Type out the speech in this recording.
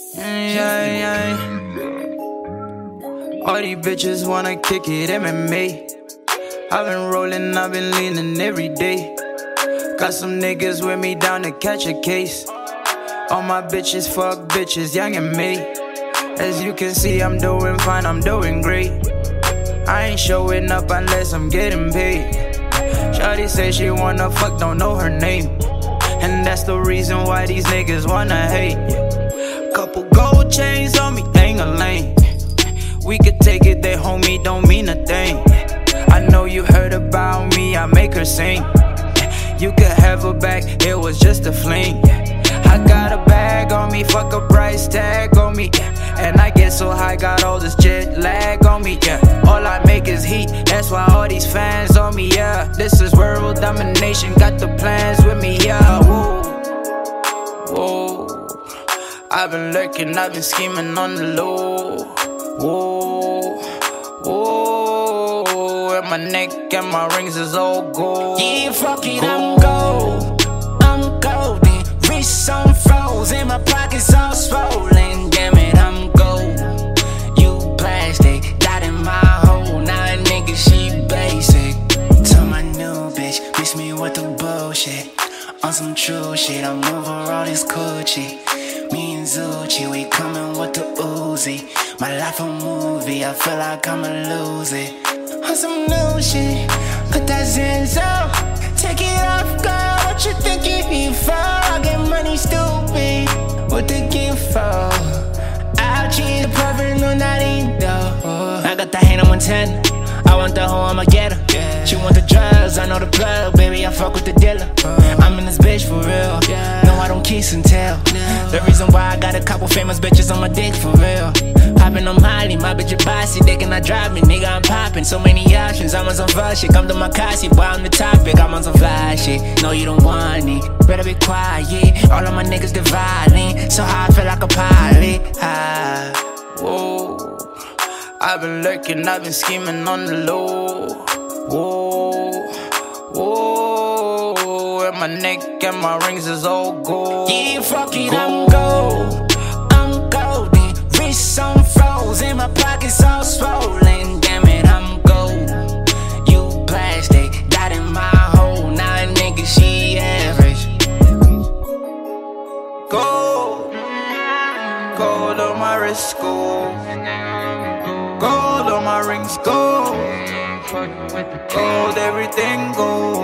Yeah. All these bitches wanna kick it MMA. I've been rolling, I've been leaning every day. Got some niggas with me down to catch a case. All my bitches fuck bitches, young and me. As you can see, I'm doing fine, I'm doing great. I ain't showing up unless I'm getting paid. Shawty say she wanna fuck, don't know her name. And that's the reason why these niggas wanna hate. Couple gold chains on me, ain't a lane. We could take it, they homie, don't mean a thing. I know you heard about me, I make her sing. You could have her back, it was just a fling. I got a bag on me, fuck a price tag on me. And I get so high, got all this jet lag on me, yeah. All I make is heat, that's why all these fans on me, yeah. This is world domination, got the plans with me, yeah. Whoa. I've been lurking, I've been scheming on the low. Whoa. And my neck and my rings is all gold. Yeah, fuck it, I'm gold. I'm golden, wrist on froze, and my pockets all swollen. Damn it, I'm gold. You plastic, got in my hole. Now a nigga, she basic. Tell my new bitch, miss me with the bullshit. On some true shit, I'm over all this coochie. Me and Zucci, we coming with the Uzi. My life a movie, I feel like I'ma lose it. On some new shit, put that Zenzo. Take it off, girl, what you think you need for? I get money, stupid, what the gift for? I'll cheat the perfect, no, not in though. I got the hand on 110, I want the hoe, I'ma get her. She want the drugs, I know the plug, baby, I fuck with the dealer. I'm in this bitch for real, no, I don't kiss and tell. The reason why I got a couple famous bitches on my dick for real. Poppin' on Molly, my bitch a bossy, they cannot drive me, nigga, I'm poppin'. So many options, I'm on some fun shit. Come to my Kasi, boy, I'm the topic, I'm on some fly shit. No, you don't want it, better be quiet. All of my niggas dividing, so I feel like a pilot. Whoa. I've been lurking, I've been scheming on the low. Whoa. And my neck and my rings is all gold. Yeah, fuck it, I'm gold. I'm golden, wrist on froze, and my pockets all swollen. Damn it, I'm gold. You plastic, got in my hole. Now a nigga, she average. Gold on my wrist, gold on my rings, gold, everything gold.